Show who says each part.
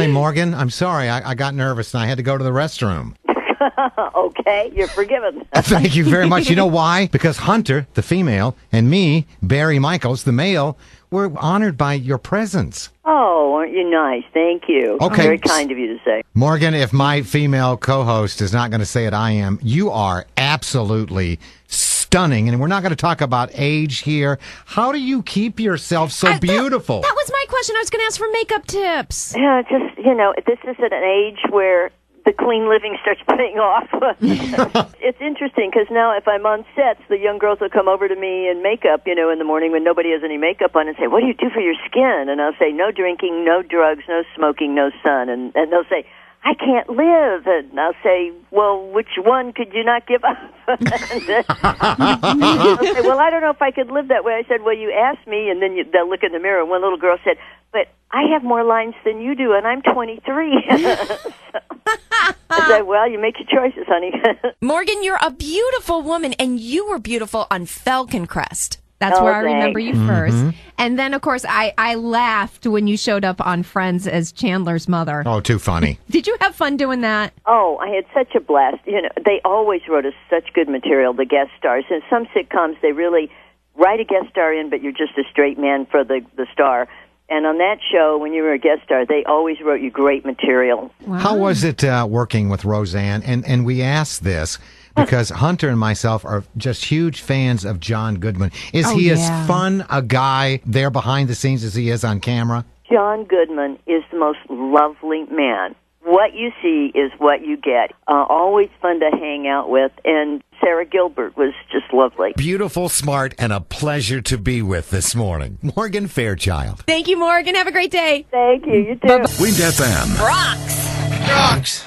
Speaker 1: Hey, Morgan, I'm sorry. I got nervous and I had to go to the restroom.
Speaker 2: Okay, you're forgiven.
Speaker 1: Thank you very much. You know why? Because Hunter, the female, and me, Barry Michaels, the male, were honored by your presence.
Speaker 2: Oh, aren't you nice? Thank you.
Speaker 1: Okay.
Speaker 2: Very kind of you to say.
Speaker 1: Morgan, if my female co-host is not going to say it, I am. You are absolutely stunning. And we're not going to talk about age here. How do you keep yourself so beautiful?
Speaker 3: That was my question. I was going to ask for makeup tips.
Speaker 2: Yeah, just, this is at an age where the clean living starts paying off. It's interesting because now if I'm on sets, the young girls will come over to me in makeup, in the morning when nobody has any makeup on and say, what do you do for your skin? And I'll say, no drinking, no drugs, no smoking, no sun. And they'll say, I can't live. And I'll say, well, which one could you not give up? I'll say, well, I don't know if I could live that way. I said, well, you asked me, and then they'll look in the mirror. And one little girl said, but I have more lines than you do, and I'm 23. I said, well, you make your choices, honey.
Speaker 3: Morgan, you're a beautiful woman, and you were beautiful on Falcon Crest. That's where I remember you first. And then, of course, I laughed when you showed up on Friends as Chandler's mother.
Speaker 1: Oh, too funny.
Speaker 3: Did you have fun doing that?
Speaker 2: Oh, I had such a blast. They always wrote us such good material, the guest stars. In some sitcoms, they really write a guest star in, but you're just a straight man for the star. And on that show, when you were a guest star, they always wrote you great material.
Speaker 3: Wow.
Speaker 1: How was it working with Roseanne? And we asked this because Hunter and myself are just huge fans of John Goodman. Is he as fun a guy there behind the scenes as he is on camera?
Speaker 2: John Goodman is the most lovely man. What you see is what you get. Always fun to hang out with. And Sarah Gilbert was just lovely.
Speaker 1: Beautiful, smart, and a pleasure to be with this morning. Morgan Fairchild.
Speaker 3: Thank you, Morgan. Have a great day.
Speaker 2: Thank you. You too.
Speaker 1: Wind FM.
Speaker 3: Rocks.
Speaker 1: Rocks.